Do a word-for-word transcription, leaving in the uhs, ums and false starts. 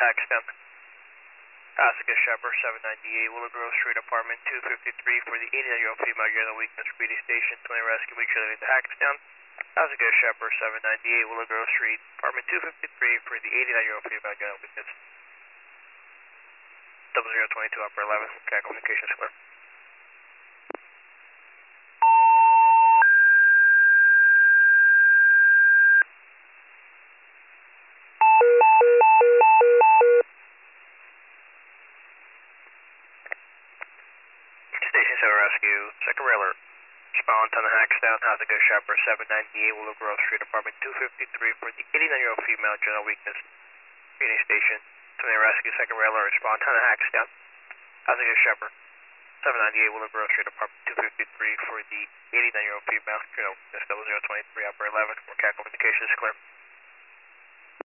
Hackstown. Oscar Shepherd, seven ninety-eight, Willow Grove Street, apartment two fifty-three for the eighty-nine-year-old female general weakness, Greedy Station, twenty rescue week related to Hackstown. Oscar Shepherd, seven ninety-eight, Willow Grove Street, apartment two fifty-three for the eighty-nine-year-old female general weakness. Double zero twenty-two, upper eleven, Cat Communications clear. Station seven rescue, second railer. Respond to the Hackstown, Oscar Shepherd, seven ninety-eight, Willow Grove Street, apartment two fifty-three for the eighty-nine-year-old female general weakness, Greedy Station, twenty rescue, second railer. Respond to the Hackstown, Oscar Shepherd, seven ninety-eight, Willow Grove Street, apartment two fifty-three for the eighty-nine-year-old female general weakness, double zero twenty-three, upper eleven, Cat Communications clear.